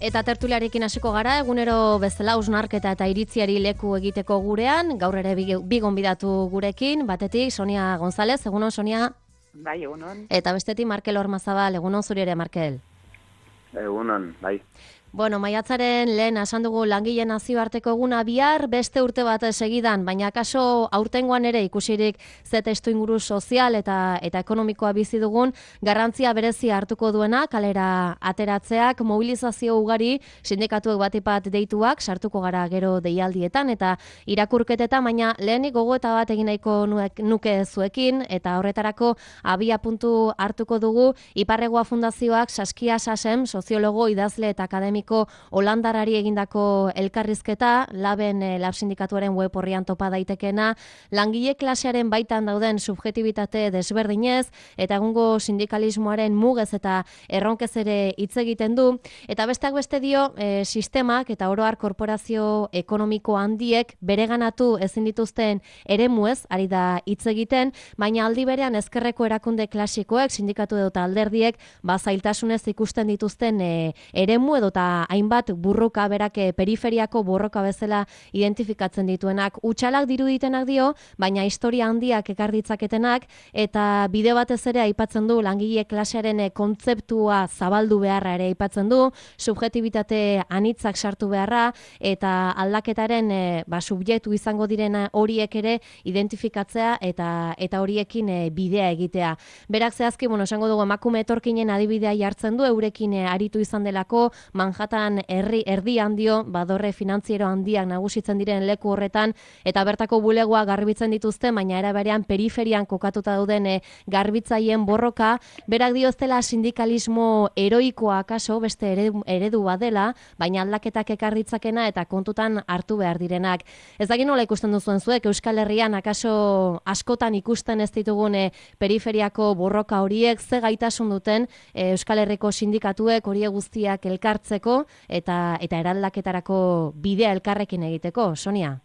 Eta tertuliarekin hasiko gara, egunero bezala hausnarketa eta iritziari leku egiteko gurean, gaur ere bi gonbidatu gurekin, batetik Sonia González, egunon Sonia. Bai, egunon. Eta bestetik Markel Ormazabal, egunon zuri ere Markel. Egunon, bai. Bueno, maiatzaren lehen esan dugu langileen nazioarteko eguna bihar beste urte bat segidan, baina akaso aurtengoan ere ikusirik ze testuinguru sozial eta ekonomikoa bizi dugun, garrantzia berezia hartuko duena kalera ateratzeak, mobilizazio ugari, sindikatuek batipat deituak sartuko gara gero deialdietan eta irakurketetan, baina lehenik gogoeta bat egin nahiko nuke zuekin eta horretarako abia puntu hartuko dugu Iparregoa Fundazioak Saskia Sasem, soziologo, idazle eta akademiko holandarari egindako elkarrizketa, Laben Lab sindikatuaren web orrian topa daitekena, langile klasearen baitan dauden subjektibitate desberdinez, eta egungo sindikalismoaren mugez eta erronkez ere hitz egiten du, eta besteak beste dio sistemak eta oroar korporazio ekonomiko handiek bereganatu ezin dituzten eremuez, ari da hitz egiten, baina aldi berean ezkerreko erakunde klasikoek, sindikatu edo alderdiek, zailtasunez ikusten dituzten eremu edo hainbat burruka berak periferiako borroka bezala identifikatzen dituenak. Utsalak diruditenak dio, baina historia handiak ekar ditzaketenak eta bide batez ere aipatzen du langile klasearen kontzeptua zabaldu beharra ere aipatzen du, subjektibitate anitzak sartu beharra eta aldaketaren subjektu izango direna horiek ere identifikatzea eta horiekin bidea egitea. Berak zehazki, esango dugu emakume etorkinen adibidea jartzen du, eurekin aritu izan delako, Manhattan erdi handio, badorre finantziero handiak nagusitzen diren leku horretan, eta bertako bulegoa garbitzen dituzte, baina era berean periferian kokatuta dauden garbitzaien borroka, berak dio ez dela sindikalismo heroikoa akaso, beste eredu badela, baina aldaketak ekar ditzakena eta kontutan hartu behar direnak. Ez dakit nola ikusten duzuen zuek, Euskal Herrian akaso askotan ikusten ez ditugun periferiako borroka horiek, ze gaitasun duten Euskal Herriko sindikatuek horiek guztiak elkartzeko eta eraldaketarako bidea elkarrekin egiteko, Sonia?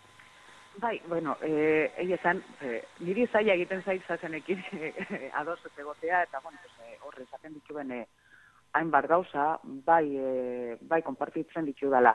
Bai, bueno, esan, niri zaila egiten zaitzazenekin ados egotea, eta horre esaten dituen hainbat gauza, bai konpartitzen ditu dela.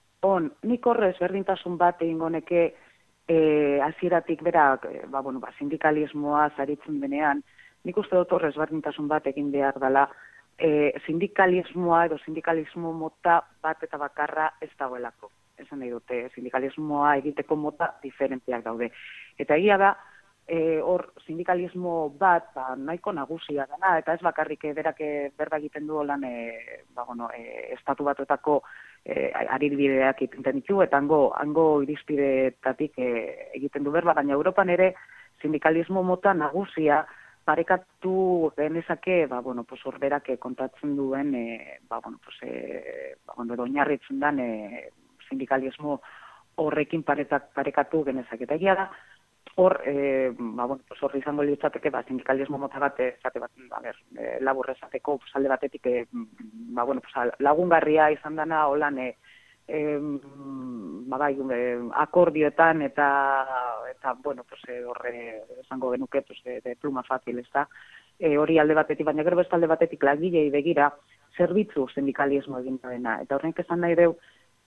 Nik horre ezberdintasun bat egingo neke hasieratik berak, sindikalismoa zaritzen denean, nik uste dut horre ezberdintasun bat egin behar dela, sindikalismoa edo sindikalismo mota bat eta bakarra ez dagoelako. Esan nahi dute, sindikalismoa egiteko mota diferenteak daude. Eta egia da, hor sindikalismo bat nahiko nagusia dena, eta ez bakarrik berak berba egiten du lan estatu batuetako arilbideak ipinten ditu, eta hango irizpideetatik egiten du berba, baina Europan ere sindikalismo mota nagusia parekatu genezake, hor berak kontatzen duen, oinarritzen den sindikalismo horrekin parekatu genezake. Eta egia da, hor izango litzateke, sindikalismo mota bat, labur esateko, alde batetik, lagungarria izan dena, holan, akordioetan eta horre esango genuke de pluma fácil, ez da, hori alde batetik, baina gero beste alde batetik langilei begira zerbitzu sindikalismo egin dena, eta horrenk esan nahi deu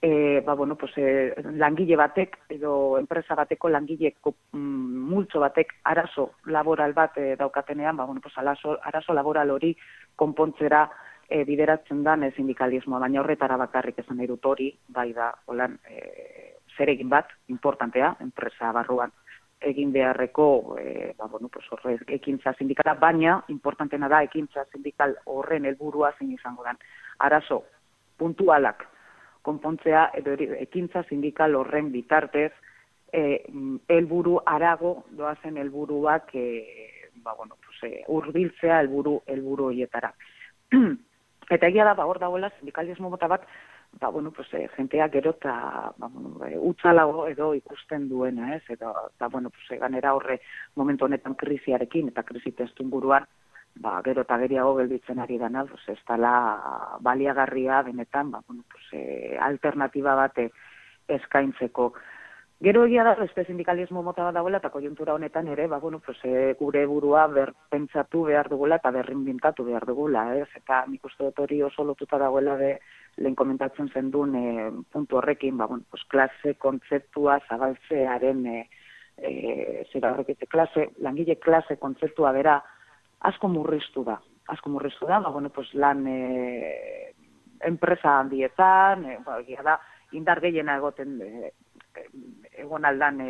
langile batek edo enpresa bateko langileko multzo batek arazo laboral bat daukatenean, arazo laboral hori konpontzera bideratzen da sindikalismoa, baina horretara bakarrik esan nahi dut hori, bai da, zeregin bat, importantea, enpresa barruan egin beharreko, ekintza sindikala, baina, importantena da, ekintza sindikal horren helburua zein izango den. Arazo, puntualak, konpontzea, edo ekintza sindikal horren bitartez, helburu arago doazen helburuak, hurbiltzea helburu horietara. Eta egia da, hor dagoela sindikalismo mota bat, jentea gero eta utzalago edo ikusten duena, ez? Eta ganera horre momentu honetan krisiarekin eta krisi testuinguruan, gero eta geriago gelditzen ari dena, ez dela baliagarria benetan, alternatiba bat eskaintzeko. Gero egia da, beste sindikalismo mota bat dagoela, eta konjuntura honetan ere, gure burua berpentsatu behar dugula eta berrinbintatu behar dugula, ez? Eta nik uste dut hori oso lotuta dagoela lehen komentatzen zenduen puntu horrekin, klase kontzeptua zabaltzearen, langile klase kontzeptua bera asko murriztu da. Lan enpresa handietan, egia da, indar gehiena egon aldan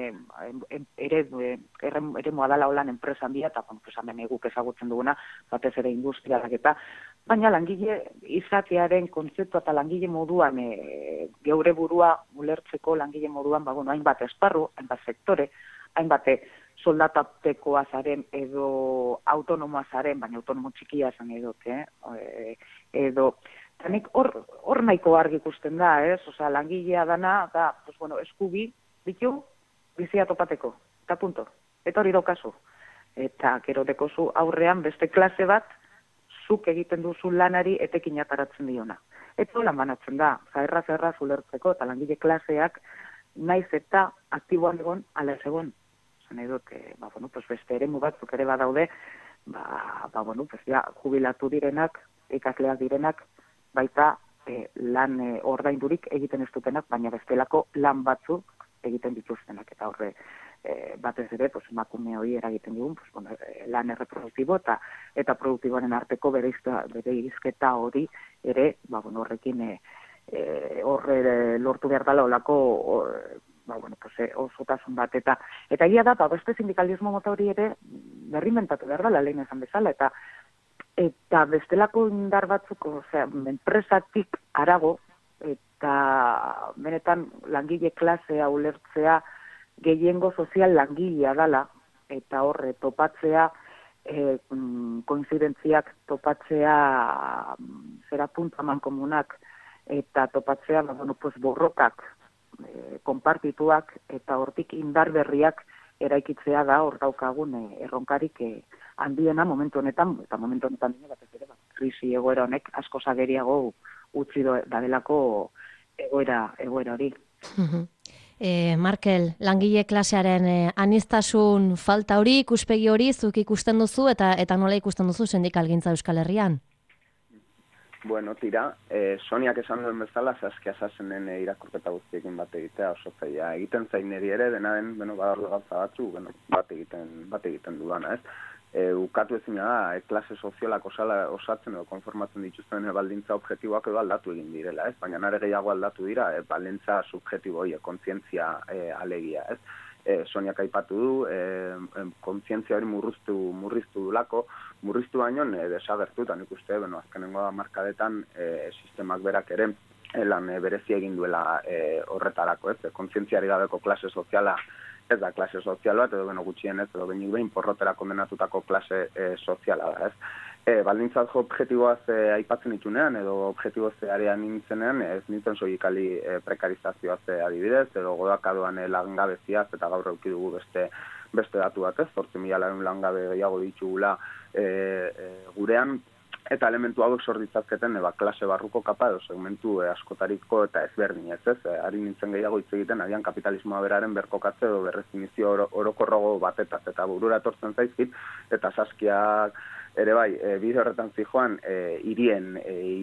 eremua dala holan enpresa handia, eta hemen guk ezagutzen duguna, batez ere industrialak eta, baina langile izatearen kontzeptua eta langile moduan, geure burua ulertzeko langile moduan, hainbat esparru, hainbat sektore, hainbat soldatateko azaren edo autonomoa zaren, baina autonomo txikia zan edo nik hor nahiko argi ikusten da, ez? Osea, langilea dana, da, eskubi ditu, bizia topateko, eta punto. Eta hori daukazu. Eta gero dekozu aurrean beste klase bat, zuk egiten duzu lanari etekin ataratzen diona. Eta lan banatzen da, erraz ulertzeko, eta langile klaseak naiz eta aktiboan egon, ala ez egon. Zan edot, beste eremu batzuk ere badaude, jubilatu direnak, ikasleak direnak, baita lan ordaindurik egiten ez dutenak, baina bestelako lan batzuk egiten dituztenak. Eta horre, batez ere, emakume hori eragiten dugun, lan erreproduktibo eta produktiboaren arteko bere izketa hori ere, horrekin horre lortu behar dela olako osotasun bat. Eta egia da, beste sindikalismo mota hori ere berrimentatu behar dela, lehen esan bezala, eta bestelako indar batzuk, enpresatik arago, eta benetan langile klasea ulertzea gehiengo sozial langilea dala, eta horre topatzea, koinzidentziak topatzea, zera puntu aman komunak, eta topatzea, borrokak, konpartituak, eta hortik indar berriak eraikitzea da hor daukagun erronkarik handiena momentu honetan, eta momentu honetan krisi egoera honek asko zageriago utzi dadelako egoera hori. Markel, langile klasearen aniztasun falta hori, ikuspegi hori, zuk ikusten duzu eta nola ikusten duzu sindikalgintza Euskal Herrian? Bueno, tira, Soniak esan duen bezala, zaskia zazenen irakurketa guztiekin bat egitea oso zaila. Egiten zain niri ere, dena den, badar gauza batzu, bat egiten dudana, ez? Ukatu ezina da, klase sozialak osatzen edo konformatzen dituzten baldintza objektiboak edo aldatu egin direla, ez? Baina nare gehiago aldatu dira, baldintza subjektibo hori, kontzientzia alegia, ez? Soniak aipatu du, kontzientzia hori murriztu dulako, murriztu baino desagertu, eta nik uste, azkenengo markadetan sistemak berak ere lan berezi egin duela horretarako, ez? Kontzientziari gabeko klase soziala ez da klase sozial bat, edo gutxienez, edo behin porrotera kondenatutako klase soziala da, ez? Baldintzat objektiboaz aipatzen ditunean, edo objektiboz arean nintzenean, ez nintzen soikali prekarizazioaz adibidez, edo godakadoan langabeziaz, eta gaur eduki dugu beste datu bat, ez? 8.000 langabe gehiago ditugula gurean, eta elementu hauek sor ditzazketen klase barruko kapa edo segmentu askotariko eta ezberdinez, ez? Ari nintzen gehiago hitz egiten, agian kapitalismoa beraren berkokatze edo berrezinizio orokorrogo batetaz, eta burura etortzen zaizkit, eta Saskiak ere bai, bide horretan zijoan hirien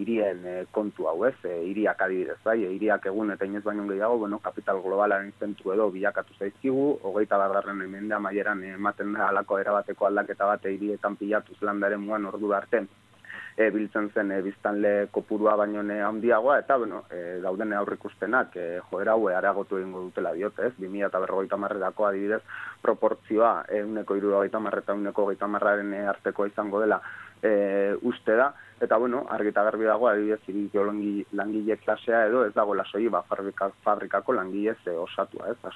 kontu hau, ez? Hiriak adibidez, bai? Hiriak egun eta inoiz baino gehiago, kapital globalaren zentru edo bilakatu zaizkigu, 21. mende amaieran ematen da halako erabateko aldaketa bat hirietan pilatuz landaren muan ordu arte biltzen zen biztanle kopurua baino handiagoa, eta dauden aurrikuspenak joera hau areagotu egingo dutela diote, ez? 2050 adibidez proportzioa 170 eta 130aren artekoa izango dela uste da, eta argi eta garbi dago adibidez hiriko langile klasea edo ez dagoela soilik fabrikako langilez osatua, ez?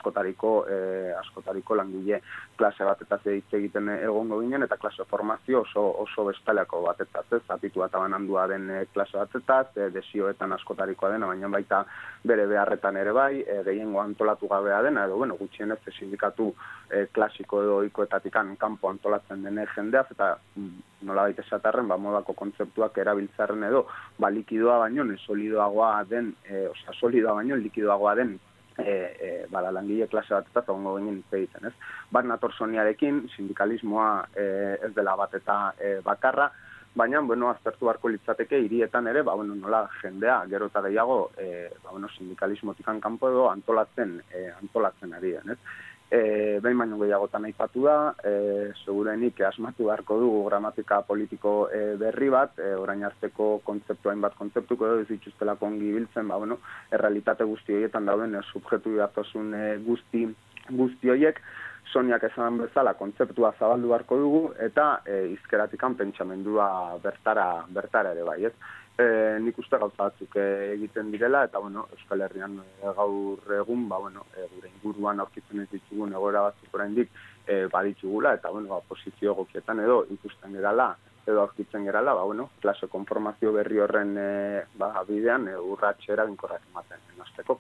Askotariko langile klase batetaz hitz egiten egongo ginen, eta klase formazio oso bestaleko batetaz, ez? Zatitua eta banandua den klase batetaz, desioetan askotarikoa dena, baina baita bere beharretan ere bai, gehiengo antolatu gabea dena, edo gutxienez sindikatu klasiko edo ohikoetatik kanpo antolatzen den jendeaz, eta nolabait esatarren, modako kontzeptuak erabiltzarren edo, likidoa baino, solidoagoa den, solidoa baino, likidoagoa den langile klase bat eta zagongo ginen hitz egiten, ez? Bat nator Soniarekin, sindikalismoa ez dela bat eta bakarra, baina, aztertu beharko litzateke hirietan ere, nola jendea, gero eta gehiago, sindikalismotikan kanpo edo antolatzen ari den, ez? Behin baino gehiagotan aipatu da, segurenik asmatu beharko dugu gramatika politiko berri bat, orain arteko hainbat kontzeptuko edo ez dituztelako ongi biltzen, errealitate guzti horietan dauden subjektu datosun guzti horiek, Soniak esan bezala kontzeptua zabaldu beharko dugu eta hizkeratikan pentsamendua bertara ere bai, ez? Nik uste gauza batzuk egiten direla eta Euskal Herrian gaur egun gure inguruan aurkitzen ez ditugun egoera batzuk oraindik baditugula eta posizio egokietan edo ikusten gerala edo aurkitzen gerala klase konformazio berri horren bidean urrats eraginkorrak ematen hasteko.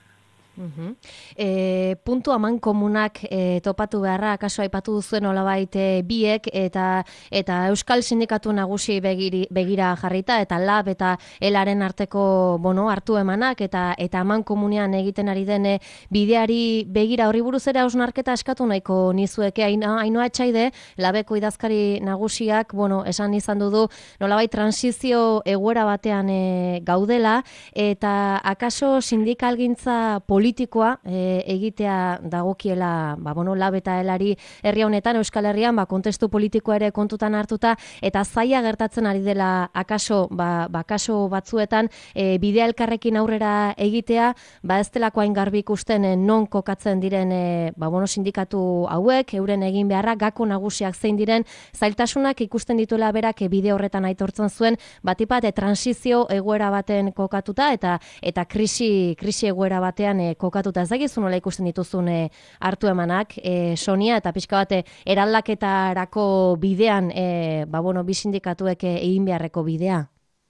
Puntu amankomunak topatu beharra, akaso aipatu duzuen olabait biek eta Euskal Sindikatu Nagusi begira jarrita eta LAB eta ELAren arteko hartu emanak eta amankomunean egiten ari den bideari begira horri buruz ere hausnarketa eskatu nahiko nizueke. Ainhoa Etxaide, LABeko idazkari nagusiak esan izan du nolabait transizio egoera batean gaudela eta akaso sindikalgintza politikoa egitea dagokiela LAB eta ELAri herri honetan Euskal Herrian kontestu politikoa ere kontutan hartuta eta zaila gertatzen ari dela akaso kaso batzuetan bidea elkarrekin aurrera egitea ez delako hain garbi ikusten non kokatzen diren sindikatu hauek euren egin beharra gako nagusiak zein diren zailtasunak ikusten dituela berak bide horretan aitortzen zuen batipat transizio egoera baten kokatuta eta krisi egoera batean kokatuta. Ez dakizu nola ikusten dituzun hartu emanak, Sonia, eta pixka bat eraldaketarako bidean, bi sindikatuek egin beharreko bidea?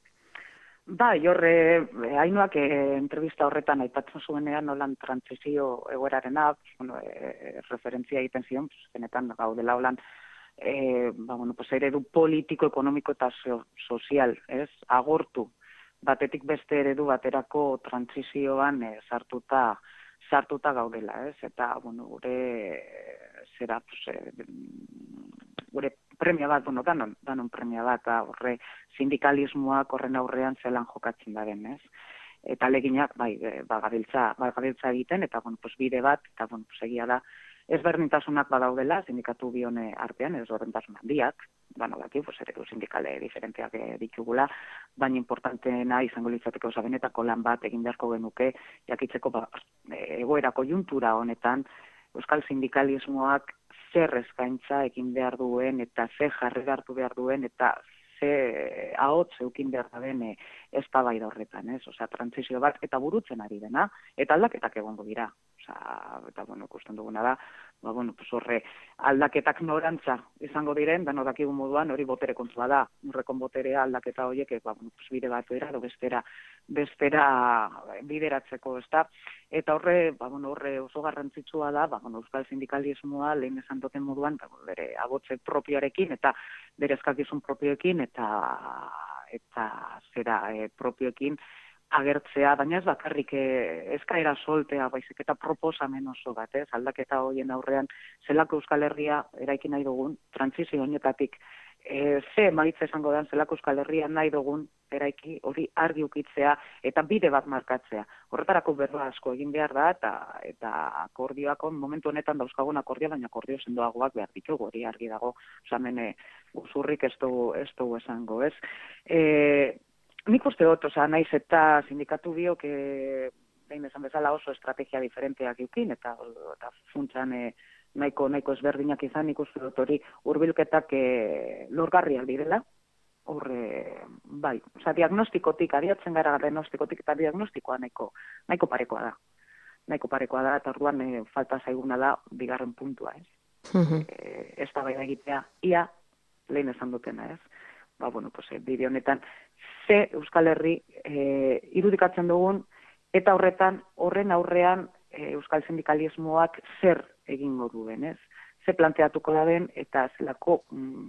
Horre, Ainhoak entrevista horretan aipatzen zuenean nolan transizio egoerarena, referentzia egiten zion, benetan gaudela holan, eredu politiko, ekonomiko eta sozial, agortu, batetik beste eredu baterako transizioan sartuta gaudela, eta gure premia bat, danon premia bat, horre sindikalismoak horren aurrean zelan jokatzen daren, eta leginak bagabiltza egiten, eta bide bat, eta egia da, ezberdintasunak badaudela, sindikatu bione artean, ezberdintasun handiak, eredu sindikale diferenteak ditugula, baina importanteena izango litzateke benetako lan bat egin beharko genuke, jakitzeko egoera konjuntura honetan, Euskal Sindikalismoak zer eskaintza egin behar duen, eta ze jarrera hartu behar duen, eta ze ahots eukin behar den eztabaida horretan, transizio bat, eta burutzen ari dena, eta aldaketak egongo dira. Eta, ikusten duguna da, horre aldaketak norantza izango diren, dano dakigun moduan, hori botere kontua da, urrekon boterea aldaketa horiek, bide bat era, edo bestera bideratzeko, eta horre oso garrantzitsua da, Euskal Sindikalismoa lehen esan duten moduan, bere agotze propioarekin, eta bere eskakizun propioekin, eta zera propioekin, agertzea, baina ez bakarrik eskaera soltea, baizik eta proposamen oso bat, aldaketa horien aurrean, zelako Euskal Herria eraiki nahi dugun, transizio honetatik, ze maitza izango den zelako Euskal Herria nahi dugun eraiki hori argi ukitzea eta bide bat markatzea. Horretarako berba asko egin behar da eta akordioak momentu honetan dauzkagun akordia, baina akordio sendoagoak behar ditugu, hori argi dago, hemen uzurrik ez dugu esango, ez? Nik uste dut, naiz eta sindikatu biok, behin esan bezala oso estrategia diferenteak eukin, eta funtsan nahiko ezberdinak izan, nik uste dut hori hurbilketak lorgarriak direla, diagnostikotik, adiatzen gara diagnostikotik eta diagnostikoa nahiko parekoa da. Nahiko parekoa da, eta orduan falta zaiguna da bigarren puntua, ez? Ez da baina egitea, ia lehen esan dutena, ez? Bide honetan, ze Euskal Herri irudikatzen dugun, eta horren aurrean Euskal Sindikalismoak zer egingo duen, ez? Ze planteatuko da den, eta zelako,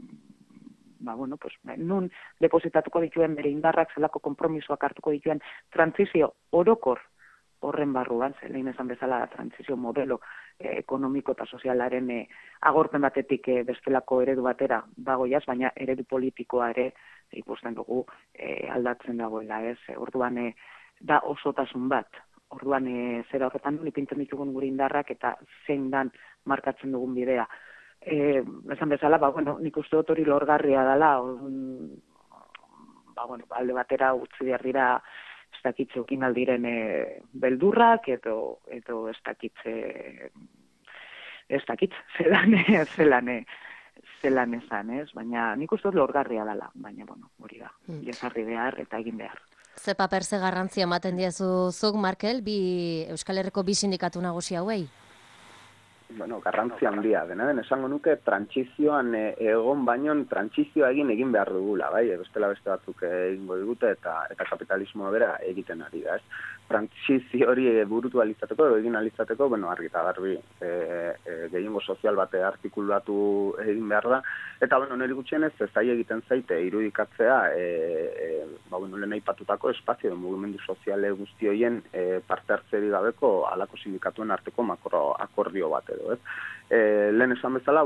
nun depositatuko dituen bere indarrak, zelako konpromisoak hartuko dituen transizio orokor horren barruan, lehen esan bezala trantsizio modelo ekonomiko eta sozialaren agorpen batetik bestelako eredu batera bagoiaz, baina eredu politikoa ere ikusten dugu aldatzen dagoela, ez? Orduan da osotasun bat. Orduan zera horretan ipintzen ditugun gure indarrak eta zein dan markatzen dugun bidea. Esan bezala, nik uste dut hori lorgarria dela, alde batera utzi behar dira ez dakitze okin aldiren beldurrak edo ez dakitze zelan esan, ez? Baina nik uste dut lorgarria dela, baina hori da, jazarri behar eta egin behar. Ze paper ze garrantzia ematen diezu zuk, Markel, Euskal Herriko bi sindikatu nagusi hauei? Garrantzi handia, dena den esango nuke trantsizioan egon baino trantsizioa egin behar dugula, bai, bestela beste batzuk egingo digute eta kapitalismoa bera egiten ari da, ez? Trantsizio hori burutu alizateko edo egin alizateko, argi eta garbi gehiengo sozial bate artikulatu egin behar da, eta nire gutxienez ez zaila egiten zaite irudikatzea lehen aipatutako espazio mugimendu soziale guzti horien parte hartzeri gabeko halako sindikatuen arteko makro akordio bat edo, ez? Lehen esan bezala,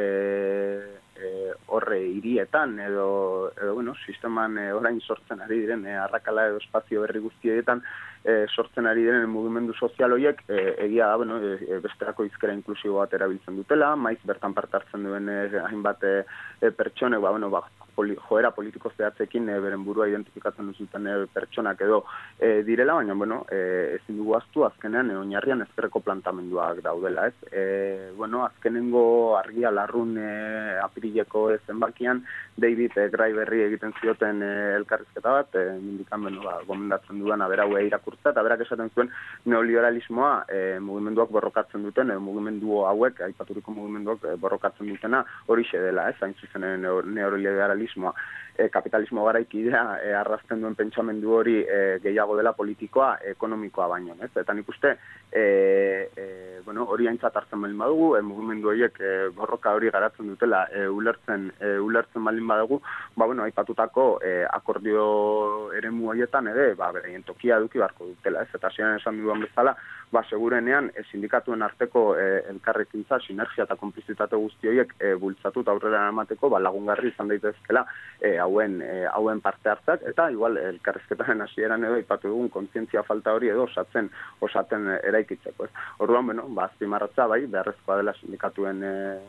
horre hirietan edo sisteman orain sortzen ari diren arrakala edo espazio berri guzti horietan sortzen ari diren mugimendu sozial horiek egia da, besterako hizkera inklusibo bat erabiltzen dutela, maiz bertan parte hartzen duen hainbat pertsonek, joera politiko zehatzekin beren burua identifikatzen duzuten pertsonak edo direla, baina, ezin dugu ahaztu azkenean oinarrian ezkerreko plantamenduak daudela, ez? Azkenengo argia larrun apirileko zenbakian David Graeberri egiten zioten elkarrizketa bat, mindikan, gomendatzen dudan berau irakurtza, eta berak esaten zuen neoliberalismoa mugimenduak borrokatzen duten, mugimendu hauek, aipaturiko mugimenduak borrokatzen dutena horixe dela, ez? Hain zuzen neoliberalismoa. Kapitalismo garaikidea arrazten duen pentsamendu hori gehiago dela politikoa, ekonomikoa baino, ez? Eta nik uste hori aintzat hartzen baldin badugu, mugimendu horiek borroka hori garatzen dutela ulertzen baldin badugu, aipatutako akordio eremu horietan ere, beraien tokia eduki beharko dutela, ez? Eta ziren esan duan bezala, segurenean sindikatuen arteko elkarrekintza, sinergia eta konplizitate guzti horiek bultzatu eta aurrera emateko lagungarri izan daitezkela hauen parte hartzak, eta igual elkarrizketaren hasieran edo aipatu dugun kontzientzia falta hori edo osaten eraikitzeko. Orduan, azpimarratza beharrezkoa dela sindikatuen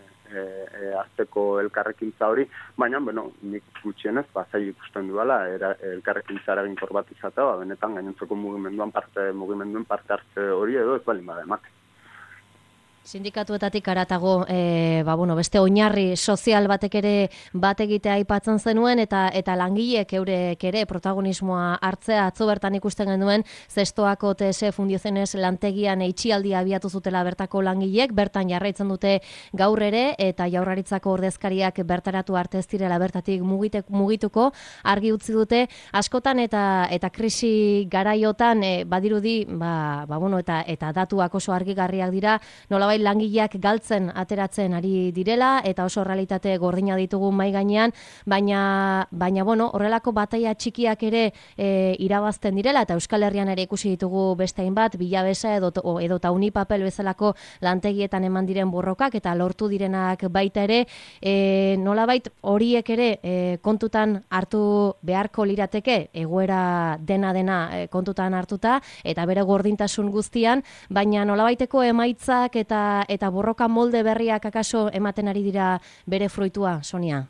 arteko elkarrekintza hori, baina, nik gutxienez, zail ikusten duela, elkarrekintza eraginkor bat izatea, benetan gainontzeko mugimenduen parte hartze hori edo ez baldin bada ematen. Sindikatuetatik haratago, beste oinarri sozial batek ere bat egitea aipatzen zenuen eta langileek eurek ere protagonismoa hartzea atzo bertan ikusten genuen Zestoako TS Fundiozenes lantegian itxialdia abiatu zutela bertako langileek, bertan jarraitzen dute gaur ere eta Jaurlaritzako ordezkariak bertaratu arte ez direla bertatik mugituko, argi utzi dute askotan eta krisi garaiotan badirudi eta datuak oso argigarriak dira, nolabait langileak galtzen ateratzen ari direla eta oso realitate gordina ditugu mahai gainean, baina horrelako bataia txikiak ere irabazten direla eta Euskal Herrian ere ikusi ditugu beste hainbat Bilabesa edo Taunipapel bezalako lantegietan eman diren borrokak eta lortu direnak baita ere, nolabait horiek ere kontutan hartu beharko lirateke egoera dena kontutan hartuta eta bere gordintasun guztian, baina nolabaiteko emaitzak eta borroka molde berriak akaso ematen ari dira bere fruitua, Sonia?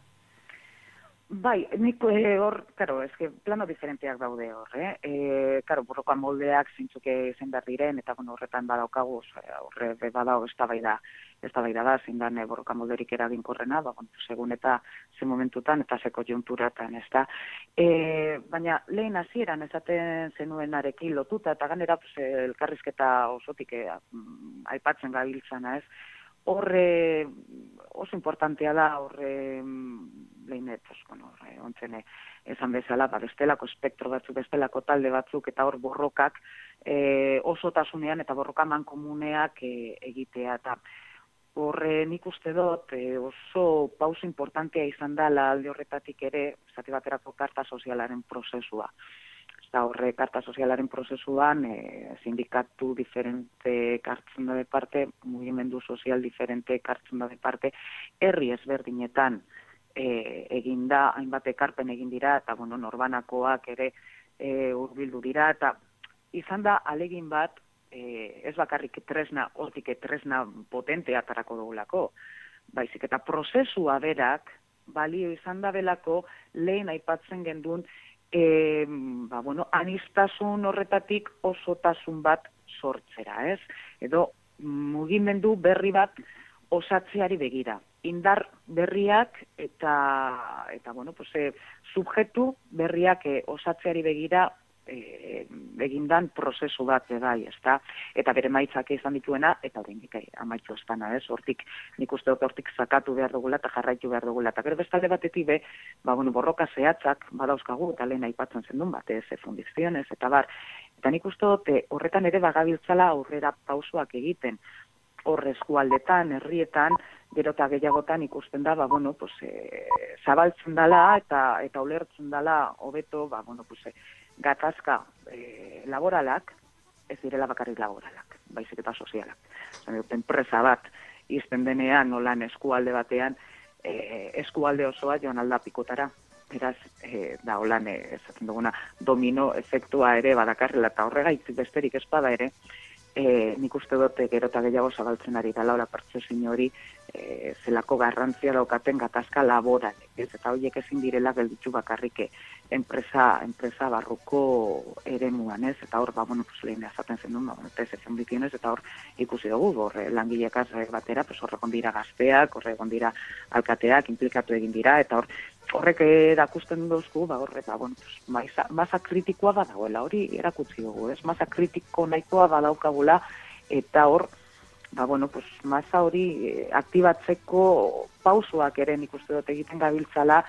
Bai, nik hor, plano diferenteak daude hor, borroka moldeak zintzuk izan behar diren, eta horretan badaukagu, horre badau eztabaida da, zein dan borroka molderik eraginkorrena, segun eta ze momentutan eta ze konjunturatan, ez da. Baina lehen hasieran esaten zenuenarekin lotuta, eta ganera elkarrizketa osotik aipatzen gabiltzana, ez? Horre oso importantea da, horre lehinet, ontzen esan bezala, bestelako espektro batzuk, bestelako talde batzuk, eta hor borrokak osotasunean eta borroka mankomuneak egitea. Eta horre nik uste dut oso pauso importantea izan da alde horretatik ere, zati baterako karta sozialaren prozesua. Eta horre karta sozialaren prozesuan sindikatu diferente hartzen da parte, mugimendu sozial diferente hartzen da parte, herri ezberdinetan eginda, hainbat ekarpen egin dira, eta norbanakoak ere hurbildu dira, eta izan da alegin bat, ez bakarrik tresna, hortik tresna potentea atarako dugulako, baizik eta prozesua berak, balio izan da belako, lehen aipatzen gendun, anistasun horretatik osotasun bat sortzera, ez? Edo mugimendu berri bat osatzeari begira. Indar berriak eta subjektu berriak osatzeari begira egindan prozesu bat bai, ezta? Eta bere maitzak izan dituena, eta oraindik amaitu espana, ez? Hortik, nik uste dut hortik sakatu behar dugula eta jarraitu behar dugula. Eta gero bestalde batetik borroka zehatzak badauzkagu, eta lehen aipatzen zendun bat, fundizionez, eta bar. Eta nik uste dut horretan ere bagabiltzala aurrera pausoak egiten. Hor eskualdetan, herrietan, gero eta gehiagotan ikusten da, zabaltzen dala eta ulertzen dala hobeto, gatazka laboralak, ez direla bakarrik laboralak, baizik eta sozialak. Enpresa bat izten denean, nolan eskualde batean, eskualde osoa joan alda pikotara. Beraz, da holan, ezatzen duguna, domino efektua ere badakarrela, eta horregaitzik besterik espada ere, nik uste dut gero eta gehiago zabaltzen ari dela pertsesio hori zelako garrantzia daukaten gatazka laboralek, ez? Eta horiek ezin direla gelditu bakarrik enpresa barruko eremuan, ez? Eta hor, lehen ezaten zen eta hor ikusi dugu, hor langilekaz batera, hor egon dira gazteak, hor egon dira alkateak, implikatu egin dira, eta horrek erakusten duzku, masa kritikoa badagoela, hori erakutsi dugu, ez? Masa kritiko nahikoa badaukagula, eta hor, masa hori aktibatzeko pausoak ere nik uste dut egiten gabiltzala,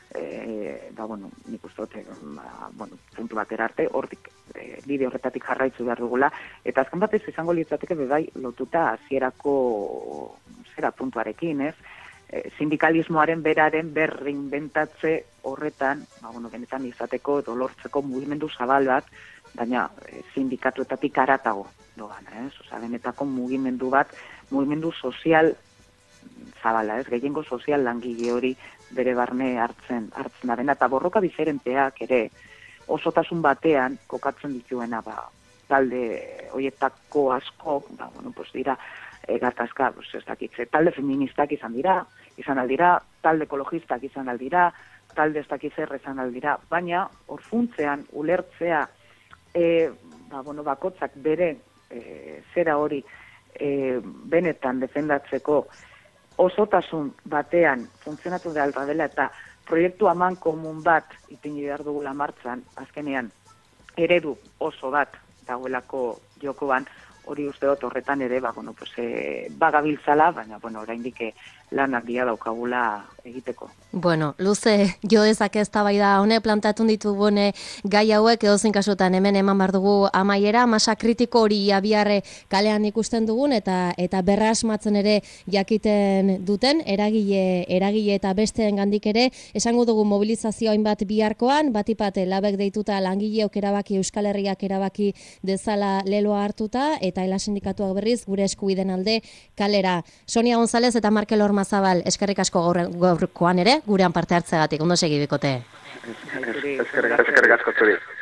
nik uste dut, puntu batera arte, hortik, bide horretatik jarraitzu behar dugula, eta azken batez izango litzateke bebai lotuta hasierako zera puntuarekin, ez? Sindikalismoaren beraren berreinbentatze horretan, benetan izateko edo lortzeko mugimendu zabal bat, baina sindikatuetatik haratago doan, ez? Benetako mugimendu bat, mugimendu sozial zabala, ez? Gehiengo sozial langile hori bere barne hartzen da dena, eta borroka diferenteak ere osotasun batean kokatzen dituena, talde horietako asko, dira, gatazka, ez dakitze, talde feministak izan aldira, talde ekologistak izan aldira, talde ez dakitzer izan aldira, baina hor funtzean ulertzea bakotzak bere zera hori benetan defendatzeko osotasun batean funtzionatu da dela eta proiektu aman komun bat ipini behar dugula martxan, azkenean eredu oso bat dagoelako jokoan, hori uste dut horretan ere, bagabiltzala, baina, oraindik lanak dia daukagula egiteko. Luze, jo dezake eztabaida hone plantatun ditugun gai hauek edozein kasutan hemen eman behar dugu amaiera, masa kritiko hori abiarre kalean ikusten dugun eta berrasmatzen ere jakiten duten, eragile eta besteen gandik ere, esango dugu mobilizazio hainbat biharkoan, batipat labek deituta langileok erabaki, Euskal Herriak erabaki dezala leloa hartuta, eta ela sindikatuak berriz gure eskubideen alde kalera. Sonia González eta Markel Ormazabal, eskerrik asko gaurkoan ere, gurean parte hartzegatik, ondo segi bikote. Eskerrik asko zuri.